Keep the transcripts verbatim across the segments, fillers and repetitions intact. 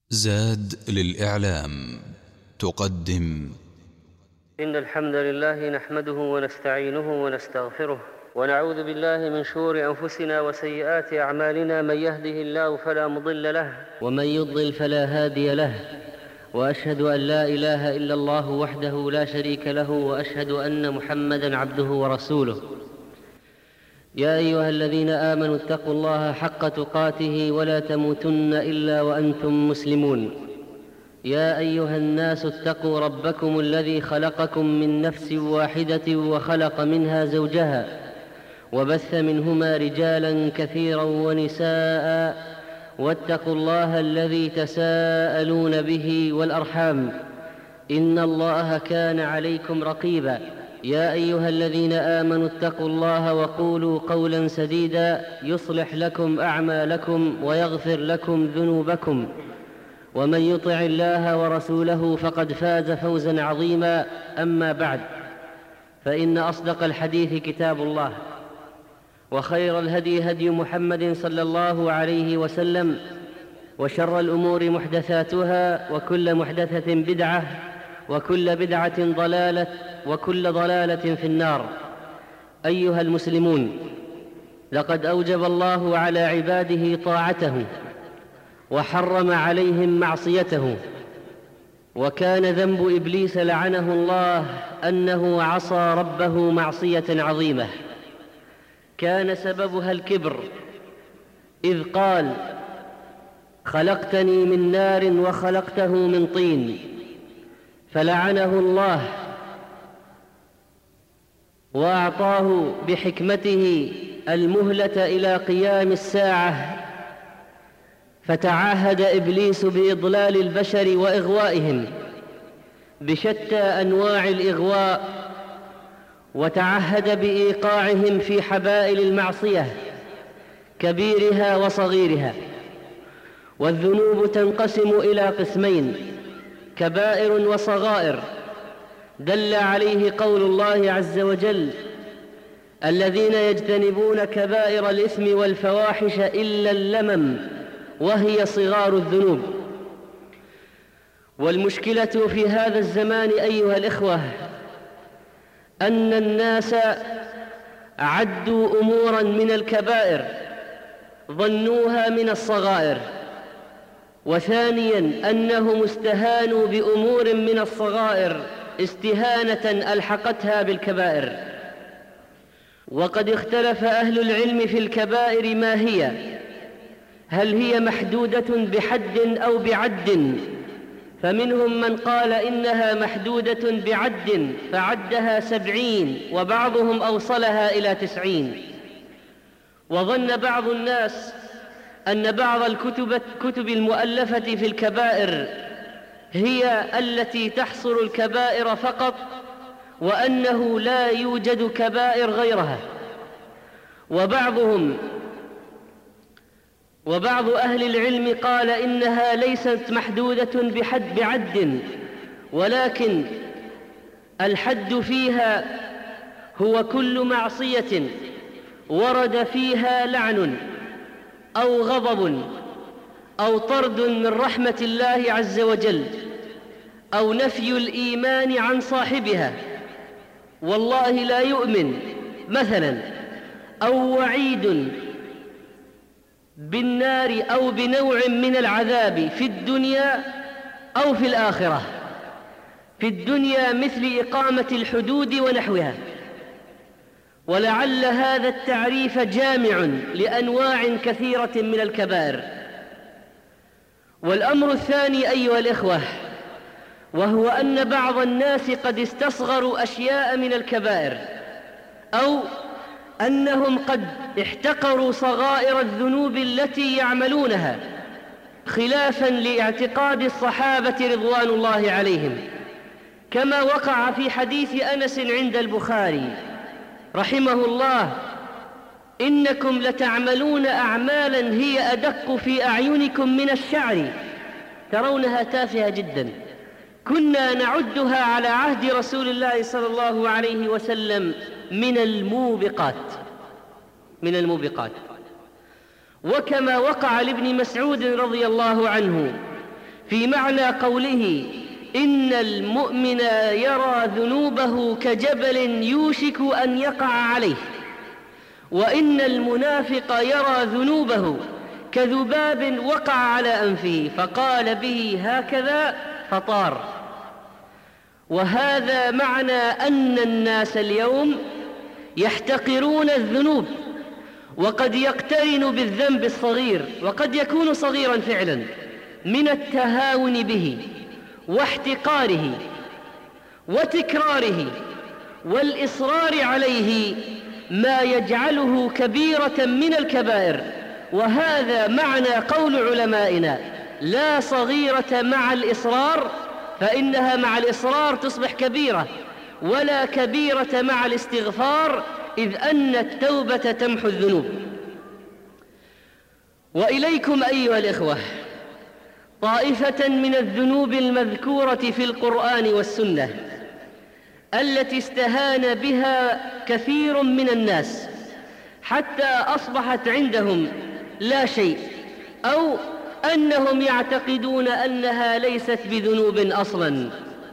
زاد للإعلام تقدم. إن الحمد لله نحمده ونستعينه ونستغفره ونعوذ بالله من شرور أنفسنا وسيئات أعمالنا. من يهده الله فلا مضل له ومن يضلل فلا هادي له، وأشهد أن لا إله إلا الله وحده لا شريك له، وأشهد أن محمدًا عبده ورسوله. يا أيها الذين آمنوا اتقوا الله حق تقاته ولا تموتن إلا وأنتم مسلمون. يا أيها الناس اتقوا ربكم الذي خلقكم من نفس واحدة وخلق منها زوجها وبث منهما رجالا كثيرا ونساء، واتقوا الله الذي تساءلون به والأرحام، إن الله كان عليكم رقيبا. يا أيها الذين آمنوا اتقوا الله وقولوا قولا سديدا يصلح لكم أعمالكم ويغفر لكم ذنوبكم، ومن يطع الله ورسوله فقد فاز فوزا عظيما. أما بعد، فإن أصدق الحديث كتاب الله، وخير الهدي هدي محمد صلى الله عليه وسلم، وشر الأمور محدثاتها، وكل محدثة بدعة، وكل بدعة ضلالة، وكل ضلالة في النار. أيها المسلمون، لقد أوجب الله على عباده طاعته وحرم عليهم معصيته، وكان ذنب إبليس لعنه الله أنه عصى ربه معصية عظيمة كان سببها الكبر، إذ قال: خلقتني من نار وخلقته من طين، فلعنه الله وأعطاه بحكمته المهلة إلى قيام الساعة، فتعاهد إبليس بإضلال البشر وإغوائهم بشتى أنواع الإغواء، وتعهد بإيقاعهم في حبائل المعصية كبيرها وصغيرها. والذنوب تنقسم إلى قسمين: كبائر وصغائر، دل عليه قول الله عز وجل: الذين يجتنبون كبائر الإثم والفواحش إلا اللمم وهي صغار الذنوب. والمشكلة في هذا الزمان أيها الإخوة أن الناس عدوا أموراً من الكبائر ظنوها من الصغائر، وثانياً أنهم استهانوا بأمور من الصغائر استهانة ألحقتها بالكبائر. وقد اختلف أهل العلم في الكبائر ما هي، هل هي محدودة بحد أو بعد؟ فمنهم من قال إنها محدودة بعد فعدها سبعين، وبعضهم أوصلها إلى تسعين. وظن بعض الناس أن بعض الكتب الكتب المؤلفة في الكبائر هي التي تحصر الكبائر فقط، وأنه لا يوجد كبائر غيرها. وبعضهم وبعض أهل العلم قال إنها ليست محدودة بحد بعد، ولكن الحد فيها هو كل معصية ورد فيها لعن أو غضب أو طرد من رحمة الله عز وجل أو نفي الإيمان عن صاحبها، والله لا يؤمن مثلا، أو وعيد بالنار أو بنوع من العذاب في الدنيا أو في الآخرة. في الدنيا مثل إقامة الحدود ونحوها. ولعل هذا التعريف جامع لأنواع كثيرة من الكبائر. والأمر الثاني أيها الإخوة، وهو أن بعض الناس قد استصغروا أشياء من الكبائر، أو أنهم قد احتقروا صغائر الذنوب التي يعملونها، خلافاً لاعتقاد الصحابة رضوان الله عليهم، كما وقع في حديث أنس عند البخاري رحمه الله: إنكم لتعملون أعمالاً هي أدق في أعينكم من الشعر، ترونها تافهة جداً، كنا نعدها على عهد رسول الله صلى الله عليه وسلم من الموبقات من الموبقات وكما وقع لابن مسعود رضي الله عنه في معنى قوله إن المؤمن يرى ذنوبه كجبل يوشك أن يقع عليه، وإن المنافق يرى ذنوبه كذباب وقع على أنفه فقال به هكذا فطار. وهذا معنى أن الناس اليوم يحتقرون الذنوب، وقد يقترن بالذنب الصغير، وقد يكون صغيرا فعلا، من التهاون به واحتقاره وتكراره والإصرار عليه ما يجعله كبيرة من الكبائر. وهذا معنى قول علمائنا: لا صغيرة مع الإصرار، فإنها مع الإصرار تصبح كبيرة، ولا كبيرة مع الاستغفار، إذ أن التوبة تمحو الذنوب. وإليكم أيها الإخوة طائفة من الذنوب المذكورة في القرآن والسنة التي استهان بها كثير من الناس حتى أصبحت عندهم لا شيء، أو أنهم يعتقدون أنها ليست بذنوب أصلاً.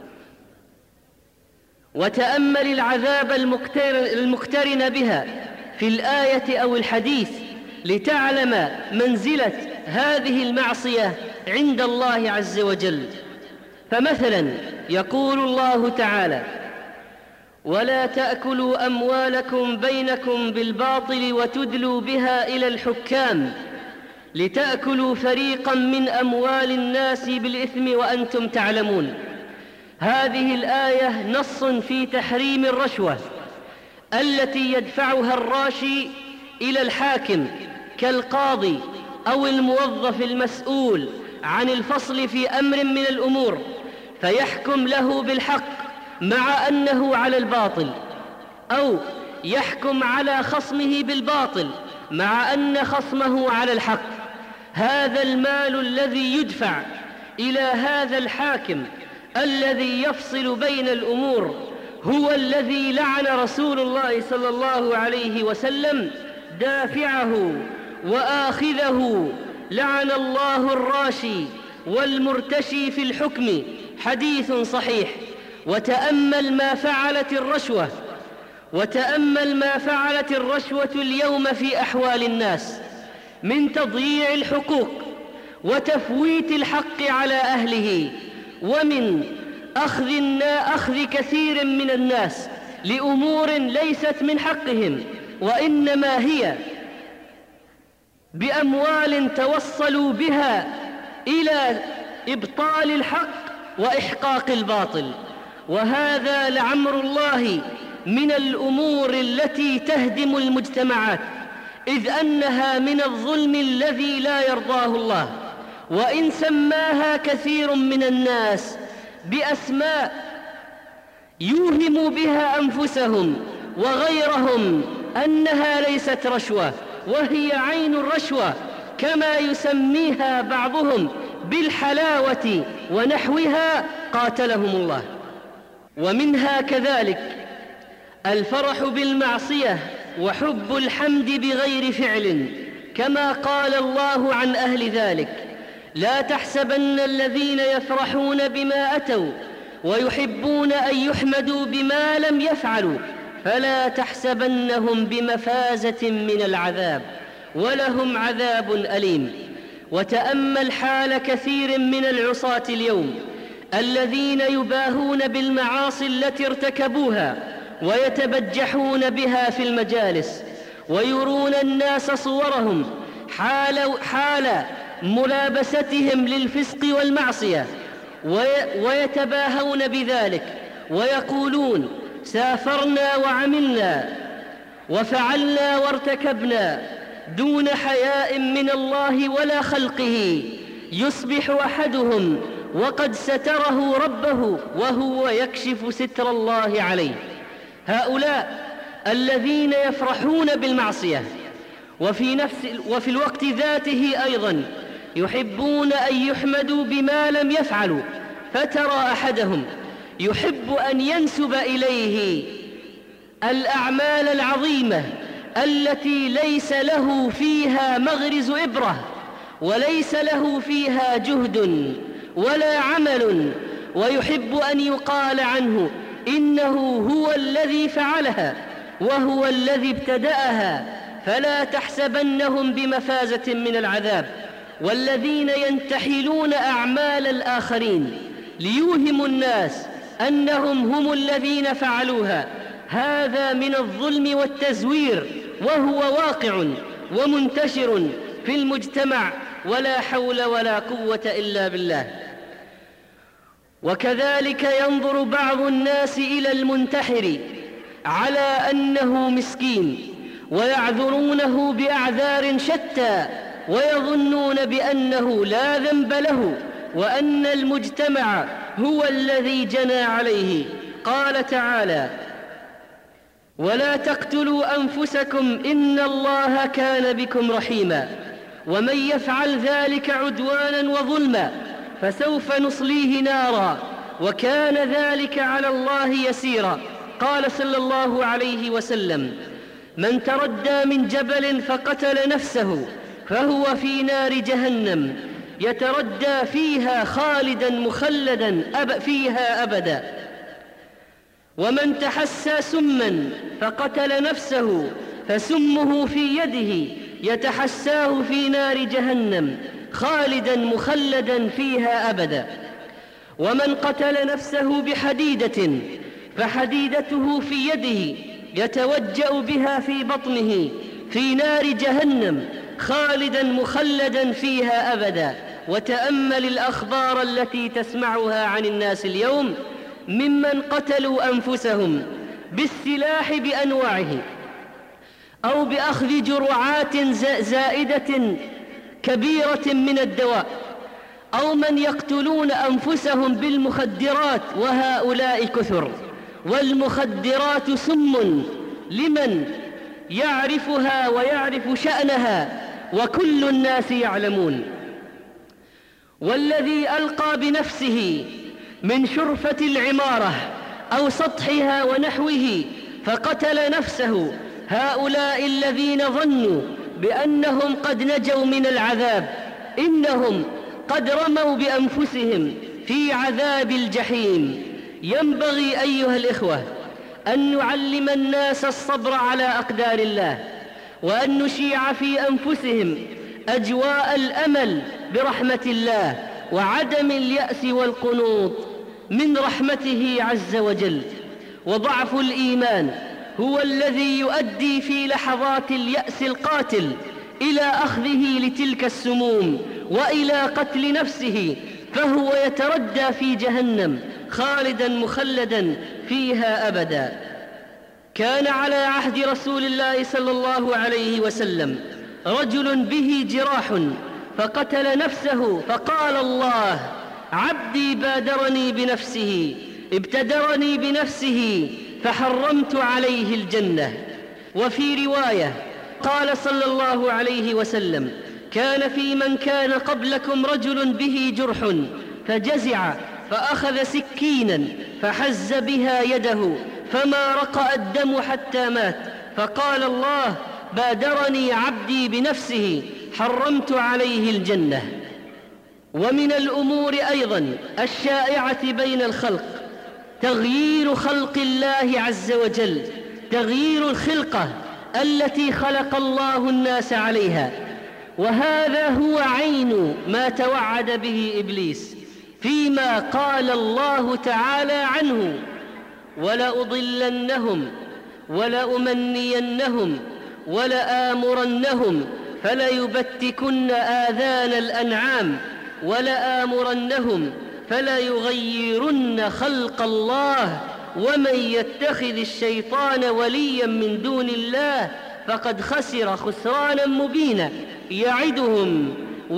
وتأمل العذاب المقترن بها في الآية أو الحديث لتعلم منزلة هذه المعصية عند الله عز وجل. فمثلا يقول الله تعالى: ولا تأكلوا أموالكم بينكم بالباطل وتدلوا بها إلى الحكام لتأكلوا فريقا من أموال الناس بالإثم وأنتم تعلمون. هذه الآية نص في تحريم الرشوة التي يدفعها الراشي إلى الحاكم كالقاضي أو الموظف المسؤول عن الفصل في أمر من الأمور، فيحكم له بالحق مع أنه على الباطل، أو يحكم على خصمه بالباطل مع أن خصمه على الحق. هذا المال الذي يدفع إلى هذا الحاكم الذي يفصل بين الأمور هو الذي لعن رسول الله صلى الله عليه وسلم دافعه وآخذه. لعن الله الراشي والمرتشي في الحكم، حديث صحيح. وتأمل ما فعلت الرشوة وتأمل ما فعلت الرشوة اليوم في أحوال الناس من تضييع الحقوق وتفويت الحق على أهله، ومن أخذ, أخذ كثير من الناس لأمور ليست من حقهم، وإنما هي بأموال توصلوا بها إلى إبطال الحق وإحقاق الباطل. وهذا لعمر الله من الأمور التي تهدم المجتمعات، إذ أنها من الظلم الذي لا يرضاه الله. وإن سماها كثير من الناس بأسماء يوهم بها أنفسهم وغيرهم أنها ليست رشوة، وهي عين الرشوة، كما يسميها بعضهم بالحلاوة ونحوها، قاتلهم الله. ومنها كذلك الفرح بالمعصية وحب الحمد بغير فعل، كما قال الله عن أهل ذلك: لا تحسبن الذين يفرحون بما أتوا ويحبون أن يحمدوا بما لم يفعلوا فلا تحسبنهم بمفازة من العذاب ولهم عذاب أليم. وتأمل حال كثير من العصاة اليوم الذين يباهون بالمعاصي التي ارتكبوها ويتبجحون بها في المجالس، ويرون الناس صورهم حال, حال ملابستهم للفسق والمعصية، ويتباهون بذلك ويقولون: سافرنا وعملنا وفعلنا وارتكبنا، دون حياء من الله ولا خلقه. يصبح أحدهم وقد ستره ربه وهو يكشف ستر الله عليه. هؤلاء الذين يفرحون بالمعصية وفي, نفس وفي الوقت ذاته أيضا يحبون أن يحمدوا بما لم يفعلوا، فترى أحدهم يحب أن ينسب إليه الأعمال العظيمة التي ليس له فيها مغرز إبرة وليس له فيها جهد ولا عمل، ويحب أن يقال عنه إنه هو الذي فعلها وهو الذي ابتدأها، فلا تحسبنهم بمفازة من العذاب. والذين ينتحلون أعمال الآخرين ليوهموا الناس أنهم هم الذين فعلوها، هذا من الظلم والتزوير، وهو واقع ومنتشر في المجتمع، ولا حول ولا قوة إلا بالله. وكذلك ينظر بعض الناس إلى المنتحر على أنه مسكين، ويعذرونه بأعذار شتى، ويظنون بأنه لا ذنب له، وأن المجتمع هو الذي جنى عليه. قال تعالى: ولا تقتلوا أنفسكم إن الله كان بكم رحيما، ومن يفعل ذلك عدوانا وظلما فسوف نصليه نارا وكان ذلك على الله يسيرا. قال صلى الله عليه وسلم: من تردى من جبل فقتل نفسه فهو في نار جهنم يتردى فيها خالدا مخلدا أب فيها أبدا. ومن تحسى سما فقتل نفسه فسمه في يده يتحساه في نار جهنم خالدا مخلدا فيها أبدا. ومن قتل نفسه بحديدة فحديدته في يده يتوجأ بها في بطنه في نار جهنم خالدا مخلدا فيها أبدا. وتأمل الأخبار التي تسمعها عن الناس اليوم ممن قتلوا أنفسهم بالسلاح بأنواعه، أو بأخذ جرعات زائدة كبيرة من الدواء، أو من يقتلون أنفسهم بالمخدرات، وهؤلاء كثر. والمخدرات سم لمن يعرفها ويعرف شأنها، وكل الناس يعلمون. والذي ألقى بنفسه من شرفة العمارة أو سطحها ونحوه فقتل نفسه، هؤلاء الذين ظنوا بأنهم قد نجوا من العذاب إنهم قد رموا بأنفسهم في عذاب الجحيم. ينبغي أيها الإخوة أن نعلم الناس الصبر على أقدار الله، وأن نشيع في أنفسهم أجواء الأمل برحمة الله، وعدم اليأس والقنوط من رحمته عز وجل. وضعف الإيمان هو الذي يؤدي في لحظات اليأس القاتل إلى أخذه لتلك السموم وإلى قتل نفسه، فهو يتردى في جهنم خالدا مخلدا فيها أبدا. كان على عهد رسول الله صلى الله عليه وسلم رجل به جراح فقتل نفسه، فقال الله: عبدي بادرني بنفسه ابتدرني بنفسه فحرمت عليه الجنة. وفي رواية قال صلى الله عليه وسلم: كان في من كان قبلكم رجل به جرح فجزع فأخذ سكينا فحز بها يده فما رقأ الدم حتى مات، فقال الله: بادرني عبدي بنفسه حرمت عليه الجنة. ومن الأمور أيضا الشائعة بين الخلق تغيير خلق الله عز وجل، تغيير الخلقة التي خلق الله الناس عليها، وهذا هو عين ما توعد به إبليس فيما قال الله تعالى عنه: ولأضلنهم ولأمنينهم ولآمرنهم فليبتكن آذان الأنعام ولآمرنهم فليغيرن خلق الله ومن يتخذ الشيطان وليا من دون الله فقد خسر خسرانا مبينا يعدهم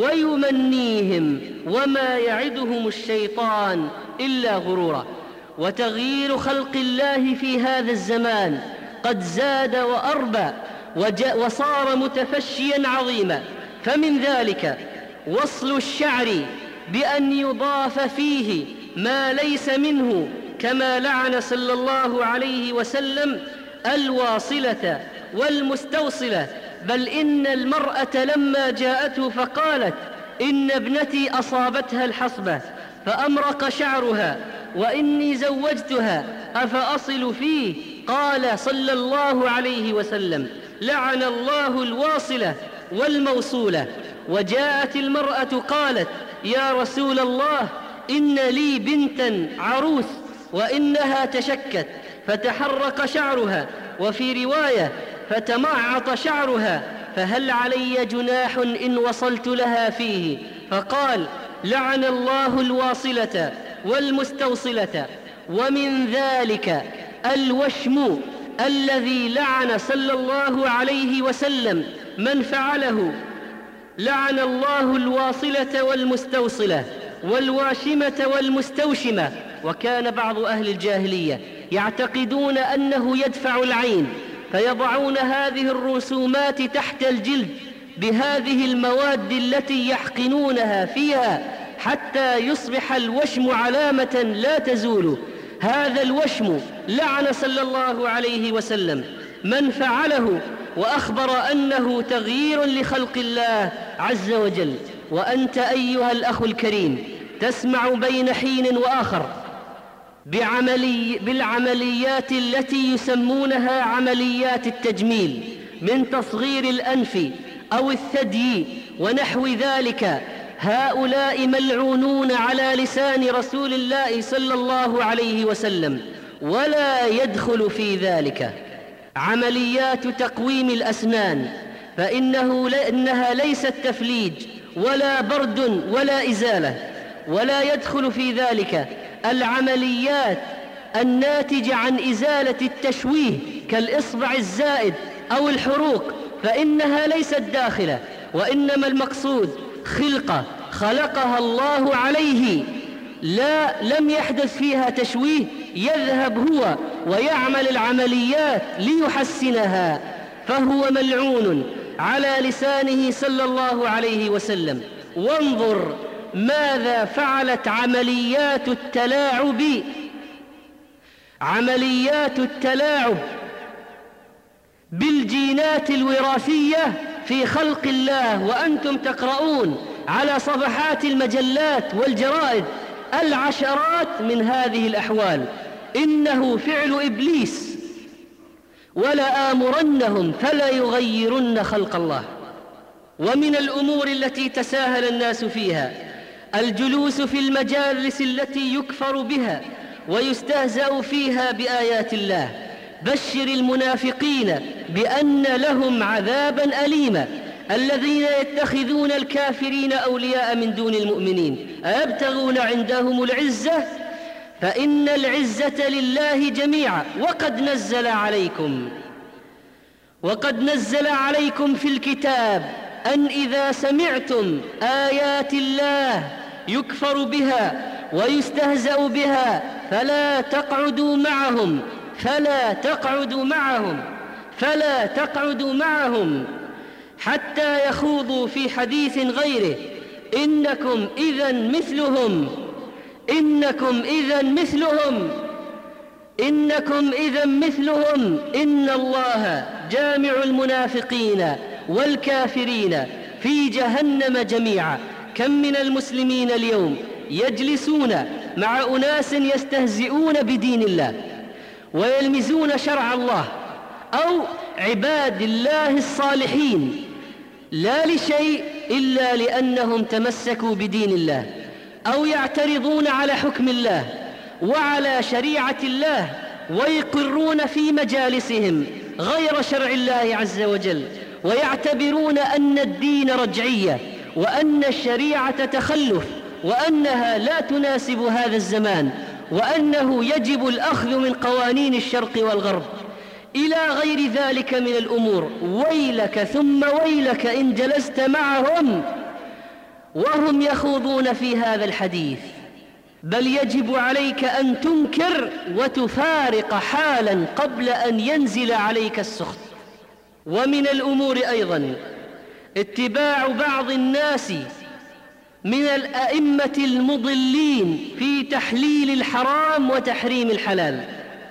ويمنيهم وما يعدهم الشيطان إلا غرورا. وتغيير خلق الله في هذا الزمان قد زاد وأربى وصار متفشيا عظيما، فمن ذلك وصل الشعر بأن يضاف فيه ما ليس منه، كما لعن صلى الله عليه وسلم الواصلة والمستوصلة. بل إن المرأة لما جاءته فقالت: إن ابنتي أصابتها الحصبة فأمرق شعرها وإني زوجتها أفأصل فيه؟ قال صلى الله عليه وسلم: لعن الله الواصلة والموصولة. وجاءت المرأة قالت: يا رسول الله، إن لي بنتا عروس وإنها تشكت فتحرق شعرها، وفي رواية فتمعط شعرها، فهل علي جناح إن وصلت لها فيه؟ فقال: لعن الله الواصلة والمستوصلة. ومن ذلك الوشم الذي لعن صلى الله عليه وسلم من فعله. لعن الله الواصلة والمستوصلة والواشمة والمستوشمة. وكان بعض أهل الجاهلية يعتقدون أنه يدفع العين، فيضعون هذه الرسومات تحت الجلد بهذه المواد التي يحقنونها فيها حتى يصبح الوشم علامة لا تزول. هذا الوشم لعن صلى الله عليه وسلم من فعله، وأخبر أنه تغيير لخلق الله عز وجل. وأنت أيها الأخ الكريم تسمع بين حين وآخر بعملي بالعمليات التي يسمونها عمليات التجميل، من تصغير الأنف أو الثدي ونحو ذلك. هؤلاء ملعونون على لسان رسول الله صلى الله عليه وسلم، ولا يدخل في ذلك عمليات تقويم الأسنان، فإنه إنها ليست تفليج ولا برد ولا إزالة. ولا يدخل في ذلك العمليات الناتجة عن إزالة التشويه كالإصبع الزائد أو الحروق، فإنها ليست داخلة، وإنما المقصود خلقة خلقها الله عليه، لا لم يحدث فيها تشويه، يذهب هو ويعمل العمليات ليحسنها، فهو ملعون على لسانه صلى الله عليه وسلم. وانظر ماذا فعلت عمليات التلاعب عمليات التلاعب بالجينات الوراثية في خلق الله، وأنتم تقرؤون على صفحات المجلات والجرائد العشرات من هذه الأحوال. إنه فعل إبليس، ولآمرنهم فلا يغيرن خلق الله. ومن الأمور التي تساهل الناس فيها الجلوس في المجالس التي يكفر بها ويستهزأ فيها بآيات الله. بشر المنافقين بأن لهم عذابا أليما الذين يتخذون الكافرين أولياء من دون المؤمنين أيبتغون عندهم العزة فإن العزة لله جميعا. وقد نزل عليكم وقد نزل عليكم في الكتاب أن إذا سمعتم آيات الله يكفر بها ويستهزأ بها فلا تقعدوا معهم فلا تقعدوا معهم فلا تقعدوا معهم حتى يخوضوا في حديث غيره إنكم إذا مثلهم إنكم إذا مثلهم إنكم إذا مثلهم إن الله جامع المنافقين والكافرين في جهنم جميعا. كم من المسلمين اليوم يجلسون مع أناس يستهزئون بدين الله ويلمزون شرع الله أو عباد الله الصالحين، لا لشيء إلا لأنهم تمسكوا بدين الله، أو يعترضون على حكم الله وعلى شريعة الله ويقرون في مجالسهم غير شرع الله عز وجل، ويعتبرون أن الدين رجعية وأن الشريعة تخلف وأنها لا تناسب هذا الزمان، وأنه يجب الأخذ من قوانين الشرق والغرب إلى غير ذلك من الأمور. ويلك ثم ويلك إن جلست معهم وهم يخوضون في هذا الحديث، بل يجب عليك أن تنكر وتفارق حالا قبل أن ينزل عليك السخط. ومن الأمور أيضا اتباع بعض الناس من الأئمة المضلين في تحليل الحرام وتحريم الحلال.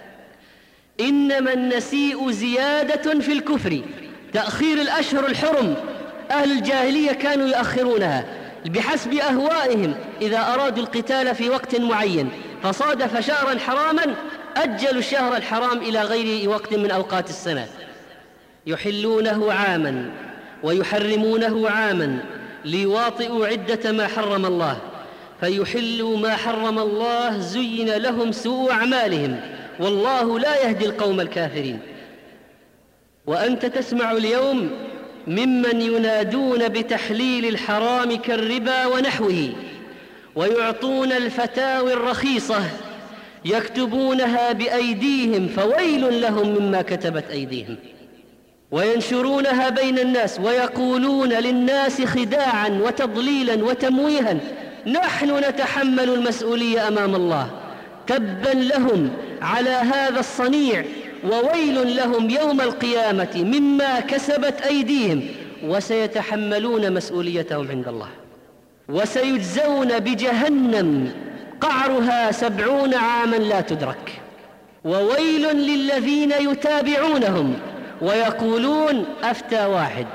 إنما النسيء زيادة في الكفر، تأخير الأشهر الحرم أهل الجاهلية كانوا يؤخرونها بحسب أهوائهم إذا أرادوا القتال في وقت معين فصادف شهرا حراما أجلوا الشهر الحرام إلى غير وقت من أوقات السنة، يحلونه عاما ويحرمونه عاما ليواطئوا عدة ما حرم الله، فيحلوا ما حرم الله زين لهم سوء أعمالهم والله لا يهدي القوم الكافرين. وأنت تسمع اليوم ممن ينادون بتحليل الحرام كالربا ونحوه، ويعطون الفتاوي الرخيصة يكتبونها بأيديهم فويل لهم مما كتبت أيديهم، وينشرونها بين الناس ويقولون للناس خداعا وتضليلا وتمويها: نحن نتحمل المسؤولية أمام الله. تبا لهم على هذا الصنيع، وويل لهم يوم القيامة مما كسبت أيديهم، وسيتحملون مسؤوليتهم عند الله، وسيجزون بجهنم قعرها سبعون عاما لا تدرك. وويل للذين يتابعونهم ويقولون أفتى واحد.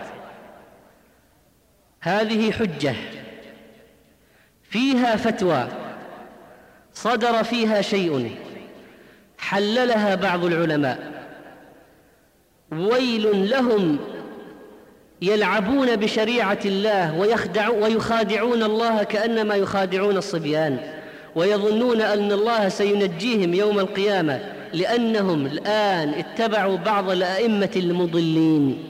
هذه حجة فيها فتوى صدر فيها شيء حللها بعض العلماء، ويل لهم يلعبون بشريعة الله ويخادعون الله كأنما يخادعون الصبيان، ويظنون أن الله سينجيهم يوم القيامة لأنهم الآن اتبعوا بعض الأئمة المضلين.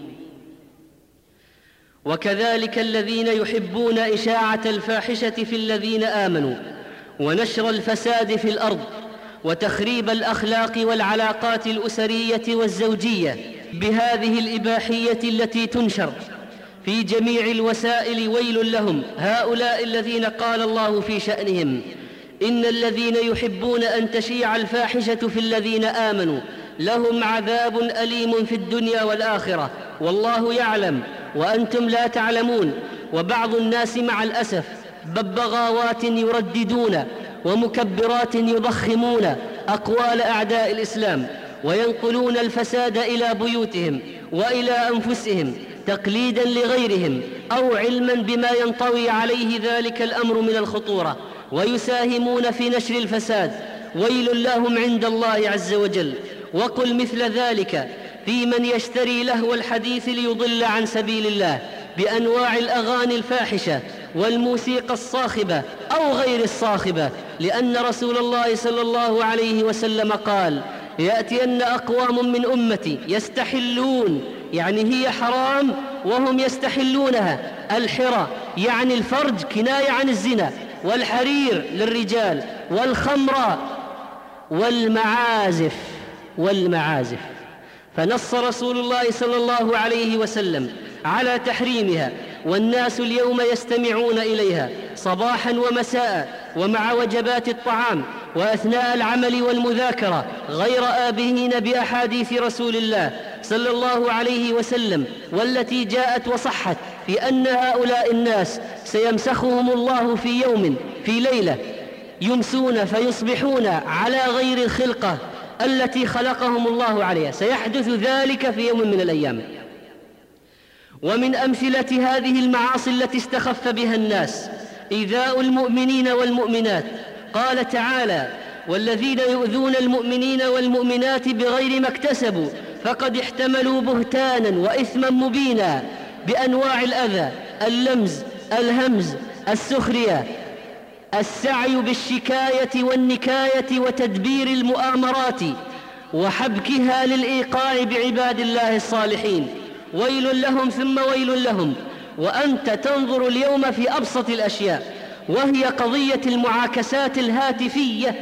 وكذلك الذين يحبون إشاعة الفاحشة في الذين آمنوا ونشر الفساد في الأرض وتخريب الأخلاق والعلاقات الأسرية والزوجية بهذه الإباحية التي تنشر في جميع الوسائل، ويل لهم. هؤلاء الذين قال الله في شأنهم: إن الذين يحبون أن تشيع الفاحشة في الذين آمنوا لهم عذاب أليم في الدنيا والآخرة والله يعلم وأنتم لا تعلمون. وبعض الناس مع الأسف ببغاوات يرددون ومكبرات يضخمون أقوال أعداء الإسلام، وينقلون الفساد إلى بيوتهم وإلى أنفسهم تقليداً لغيرهم أو علماً بما ينطوي عليه ذلك الأمر من الخطورة، ويساهمون في نشر الفساد. ويل لهم عند الله عز وجل. وقل مثل ذلك في من يشتري لهو الحديث ليضل عن سبيل الله بأنواع الأغاني الفاحشة والموسيقى الصاخبة أو غير الصاخبة، لأن رسول الله صلى الله عليه وسلم قال: يأتين أقوام من أمتي يستحلون، يعني هي حرام وهم يستحلونها، الحرى يعني الفرج كناية عن الزنا، والحرير للرجال، والخمر والمعازف والمعازف فنص رسول الله صلى الله عليه وسلم على تحريمها، والناس اليوم يستمعون إليها صباحا ومساء ومع وجبات الطعام وأثناء العمل والمذاكرة، غير آبهين بأحاديث رسول الله صلى الله عليه وسلم والتي جاءت وصحت في أن هؤلاء الناس سيمسخهم الله في يوم في ليلة، يمسون فيصبحون على غير الخلقة التي خلقهم الله عليها، سيحدث ذلك في يوم من الأيام. ومن أمثلة هذه المعاصي التي استخف بها الناس إيذاء المؤمنين والمؤمنات. قال تعالى: والذين يؤذون المؤمنين والمؤمنات بغير ما اكتسبوا فقد احتملوا بهتانا وإثما مبينا بأنواع الأذى: اللمز، الهمز، السخرية، السعي بالشكاية والنكاية وتدبير المؤامرات وحبكها للإيقاع بعباد الله الصالحين. ويل لهم ثم ويل لهم. وأنت تنظر اليوم في أبسط الأشياء، وهي قضية المعاكسات الهاتفية.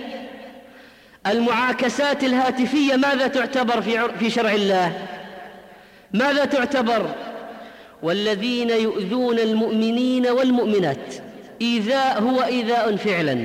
المعاكسات الهاتفية ماذا تعتبر في شرع الله؟ ماذا تعتبر؟ والذين يؤذون المؤمنين والمؤمنات، إيذاء هو إيذاء فعلا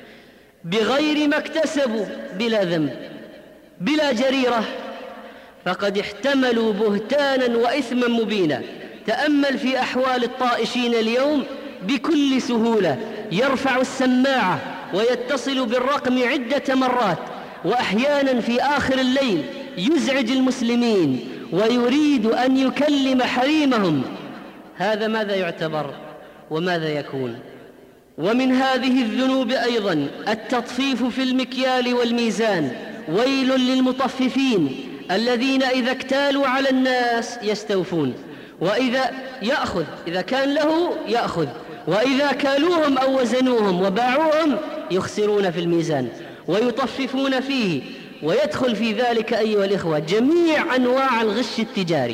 بغير ما اكتسبوا، بلا ذنب بلا جريرة، فقد احتملوا بهتانا وإثما مبينا. تأمل في أحوال الطائشين اليوم بكل سهولة، يرفع السماعة ويتصل بالرقم عدة مرات، وأحيانا في آخر الليل يزعج المسلمين ويريد أن يكلم حريمهم. هذا ماذا يعتبر؟ وماذا يكون؟ ومن هذه الذنوب أيضا التطفيف في المكيال والميزان. ويل للمطففين الذين إذا اكتالوا على الناس يستوفون، وإذا يأخذ إذا كان له يأخذ، وإذا كالوهم أو وزنوهم وباعوهم يخسرون في الميزان ويطففون فيه. ويدخل في ذلك أيها الإخوة جميع أنواع الغش التجاري،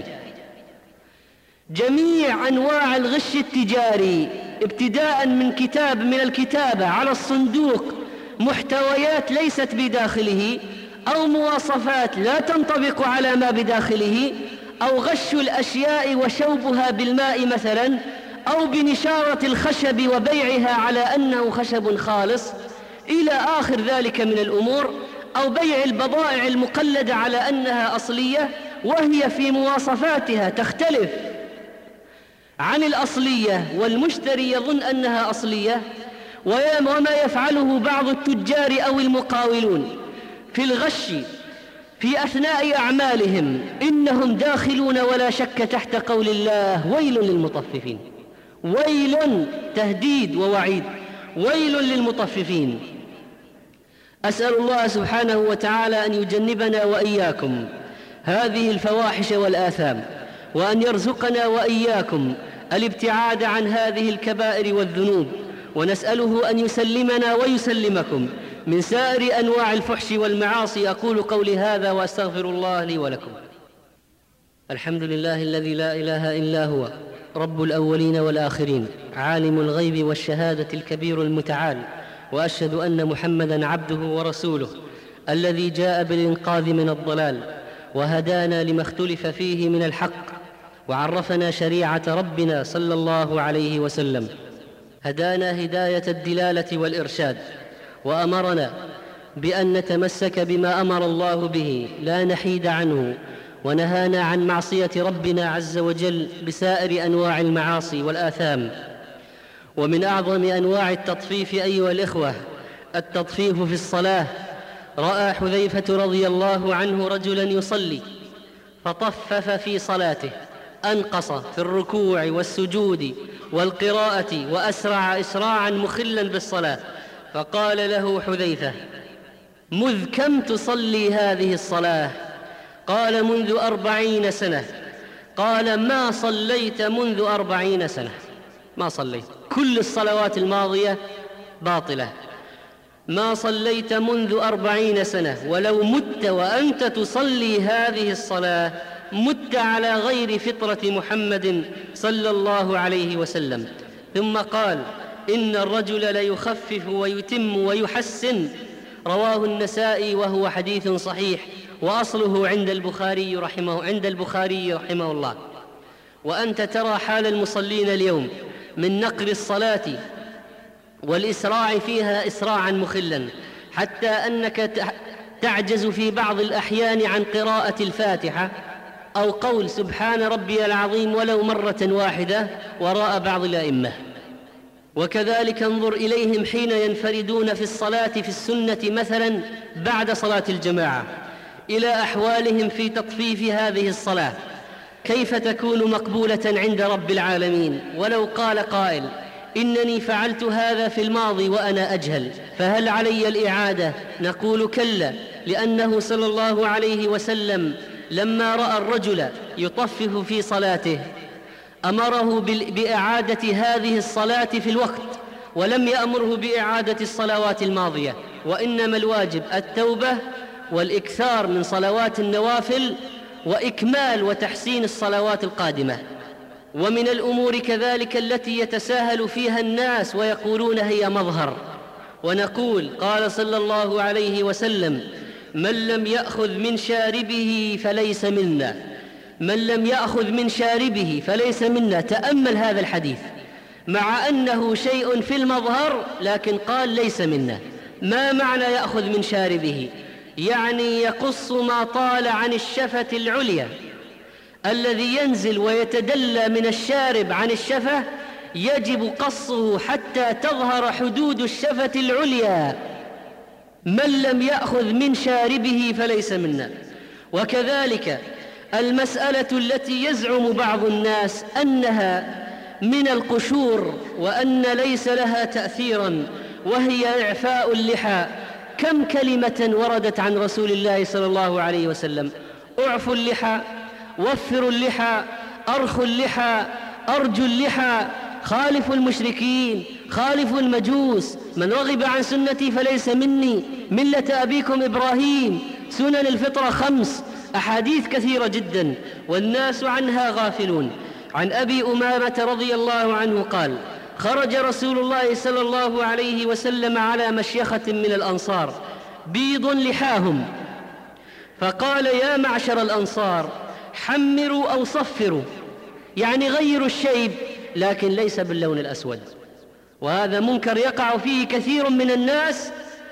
جميع أنواع الغش التجاري، ابتداء من كتاب من الكتابة على الصندوق محتويات ليست بداخله، أو مواصفات لا تنطبق على ما بداخله، أو غش الأشياء وشوبها بالماء مثلا، أو بنشارة الخشب وبيعها على أنه خشب خالص إلى آخر ذلك من الأمور، أو بيع البضائع المقلدة على أنها أصلية وهي في مواصفاتها تختلف عن الأصلية، والمشتري يظن أنها أصلية. وما يفعله بعض التجار أو المقاولون في الغش في أثناء أعمالهم إنهم داخلون ولا شك تحت قول الله: ويل للمطففين. ويل، تهديد ووعيد، ويل للمطففين. أسأل الله سبحانه وتعالى أن يجنبنا وإياكم هذه الفواحش والآثام، وأن يرزقنا وإياكم الابتعاد عن هذه الكبائر والذنوب، ونسأله أن يسلمنا ويسلمكم من سائر أنواع الفحش والمعاصي. أقول قولي هذا وأستغفر الله لي ولكم. الحمد لله الذي لا إله إلا هو، رب الأولين والآخرين، عالم الغيب والشهادة الكبير المتعال، وأشهد أن محمدًا عبده ورسوله الذي جاء بالإنقاذ من الضلال وهدانا لما اختلف فيه من الحق، وعرفنا شريعة ربنا صلى الله عليه وسلم. هدانا هداية الدلالة والإرشاد، وأمرنا بأن نتمسك بما أمر الله به لا نحيد عنه، ونهانا عن معصية ربنا عز وجل بسائر أنواع المعاصي والآثام. ومن أعظم أنواع التطفيف أيها الإخوة التطفيف في الصلاة. رأى حذيفة رضي الله عنه رجلا يصلي فطفف في صلاته، أنقص في الركوع والسجود والقراءة، وأسرع إسراعا مخلا بالصلاة. فقال له حذيفة: مذ كم تصلي هذه الصلاة؟ قال: منذ أربعين سنة. قال: ما صليت منذ أربعين سنة، ما صليت، كل الصلوات الماضية باطلة، ما صليت منذ أربعين سنة، ولو مت وأنت تصلي هذه الصلاة مت على غير فطرة محمد صلى الله عليه وسلم. ثم قال: إن الرجل ليخفف ويتم ويحسن. رواه النسائي وهو حديث صحيح، وأصله عند البخاري رحمه عند البخاري رحمه الله. وأنت ترى حال المصلين اليوم من نقر الصلاة والإسراع فيها إسراعا مخلا، حتى أنك تعجز في بعض الأحيان عن قراءة الفاتحة أو قول سبحان ربي العظيم ولو مرة واحدة وراء بعض الأئمة. وكذلك انظر إليهم حين ينفردون في الصلاة في السنة مثلا بعد صلاة الجماعة، إلى أحوالهم في تطفيف هذه الصلاة، كيف تكون مقبولة عند رب العالمين؟ ولو قال قائل: إنني فعلت هذا في الماضي وأنا أجهل، فهل علي الإعادة؟ نقول: كلا، لأنه صلى الله عليه وسلم لما رأى الرجل يطفف في صلاته أمره بإعادة هذه الصلاة في الوقت، ولم يأمره بإعادة الصلوات الماضية، وإنما الواجب التوبة والإكثار من صلوات النوافل وإكمال وتحسين الصلوات القادمة. ومن الأمور كذلك التي يتساهل فيها الناس ويقولون هي مظهر، ونقول: قال صلى الله عليه وسلم: من لم يأخذ من شاربه فليس منا، من لم يأخذ من شاربه فليس منا. تأمل هذا الحديث، مع أنه شيء في المظهر لكن قال ليس منا. ما معنى يأخذ من شاربه؟ يعني يقص ما طال عن الشفة العليا، الذي ينزل ويتدلى من الشارب عن الشفة يجب قصه حتى تظهر حدود الشفة العليا. من لم يأخذ من شاربه فليس منا. وكذلك المسألة التي يزعم بعض الناس أنها من القشور وأن ليس لها تأثيرا، وهي إعفاء اللحى. كم كلمة وردت عن رسول الله صلى الله عليه وسلم: اعفوا اللحى، وفروا اللحى، أرخوا اللحى، أرجوا اللحى، خالفوا المشركين، خالفوا المجوس، من رغب عن سنتي فليس مني، ملة أبيكم إبراهيم، سنن الفطرة خمس. أحاديث كثيرة جدا والناس عنها غافلون. عن أبي أمامة رضي الله عنه قال: خرج رسول الله صلى الله عليه وسلم على مشيخة من الأنصار بيض لحاهم، فقال: يا معشر الأنصار، حمروا أو صفروا، يعني غيروا الشيب، لكن ليس باللون الأسود. وهذا منكر يقع فيه كثير من الناس،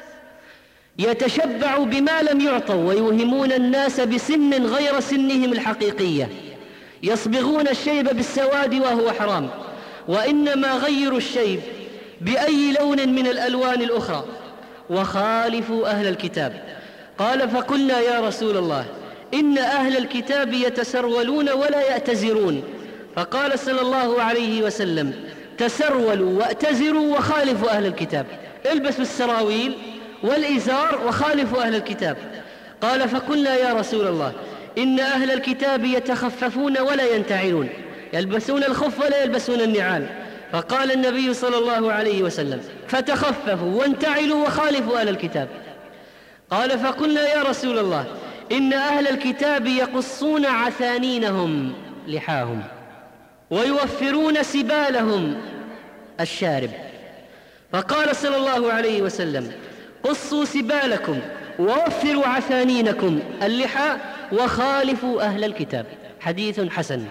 يتشبع بما لم يعطوا ويوهمون الناس بسن غير سنهم الحقيقية، يصبغون الشيب بالسواد وهو حرام، وإنما غيروا الشيب بأي لون من الألوان الأخرى، وخالفوا أهل الكتاب. قال: فقلنا يا رسول الله، إن أهل الكتاب يتسرولون ولا يأتزرون. فقال صلى الله عليه وسلم: تسرولوا وأتزروا وخالفوا أهل الكتاب، البسوا السراويل والإزار وخالفوا أهل الكتاب. قال: فقلنا يا رسول الله، إن أهل الكتاب يتخففون ولا ينتعلون، يلبسون الخف ولا يلبسون النعال. فقال النبي صلى الله عليه وسلم: فتخففوا وانتعلوا وخالفوا أهل الكتاب. قال: فقلنا يا رسول الله، إن أهل الكتاب يقصون عثانينهم لحاهم ويوفرون سبالهم الشارب. فقال صلى الله عليه وسلم: قصوا سبالكم ووفروا عثانينكم اللحى وخالفوا أهل الكتاب. حديث حسن.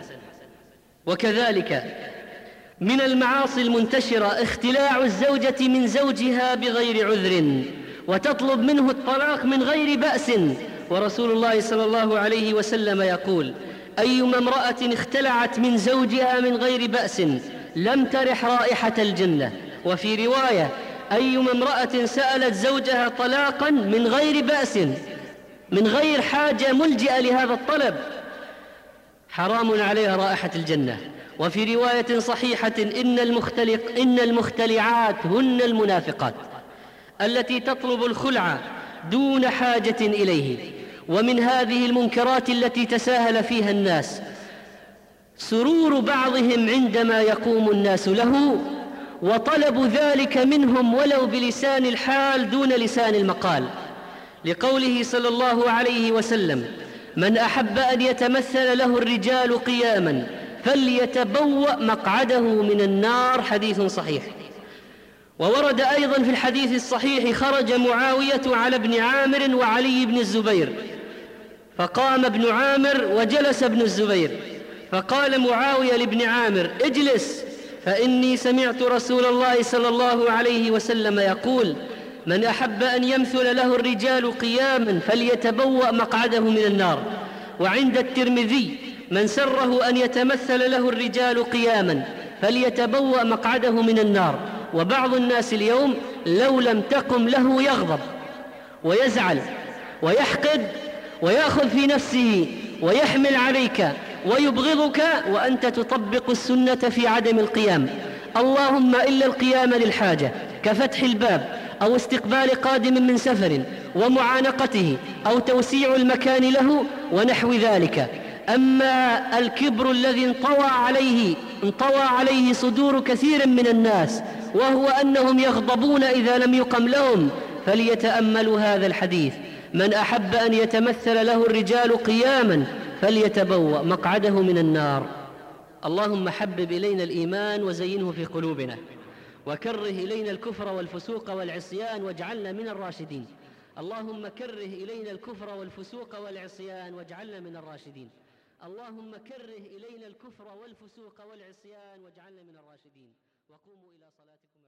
وكذلك من المعاصي المنتشرة اختلاع الزوجة من زوجها بغير عذر، وتطلب منه الطلاق من غير بأس، ورسول الله صلى الله عليه وسلم يقول: أيما امرأة اختلعت من زوجها من غير بأس لم ترح رائحة الجنة. وفي رواية: أيما امرأة سألت زوجها طلاقا من غير بأس، من غير حاجة ملجئة لهذا الطلب، حرام عليها رائحة الجنة. وفي رواية صحيحة: إن المختلق إن المختلعات هن المنافقات التي تطلب الخلع دون حاجة إليه. ومن هذه المنكرات التي تساهل فيها الناس سرور بعضهم عندما يقوم الناس له، وطلب ذلك منهم ولو بلسان الحال دون لسان المقال، لقوله صلى الله عليه وسلم: من أحب أن يتمثل له الرجال قياما فليتبوأ مقعده من النار. حديث صحيح. وورد أيضا في الحديث الصحيح: خرج معاوية على ابن عامر وعلي بن الزبير، فقام ابن عامر وجلس ابن الزبير، فقال معاوية لابن عامر: اجلس، فإني سمعت رسول الله صلى الله عليه وسلم يقول: من أحب أن يمثل له الرجال قياما فليتبوأ مقعده من النار. وعند الترمذي: من سره أن يتمثل له الرجال قياما فليتبوأ مقعده من النار. وبعض الناس اليوم لو لم تقم له يغضب ويزعل ويحقد ويأخذ في نفسه ويحمل عليك ويبغضك وأنت تطبق السنة في عدم القيام، اللهم إلا القيام للحاجة كفتح الباب أو استقبال قادم من سفر ومعانقته أو توسيع المكان له ونحو ذلك. أما الكبر الذي انطوى عليه انطوى عليه صدور كثير من الناس، وهو أنهم يغضبون إذا لم يقم لهم، فليتأملوا هذا الحديث: من أحب أن يتمثل له الرجال قياما فليتبوأ مقعده من النار. اللهم حبب إلينا الإيمان وزينه في قلوبنا، وكره إلينا الكفر والفسوق والعصيان واجعلنا من الراشدين. اللهم كره إلينا الكفر والفسوق والعصيان واجعلنا من الراشدين. اللهم كره إلينا الكفر والفسوق والعصيان واجعلنا من الراشدين. وقوموا إلى صلاتكم.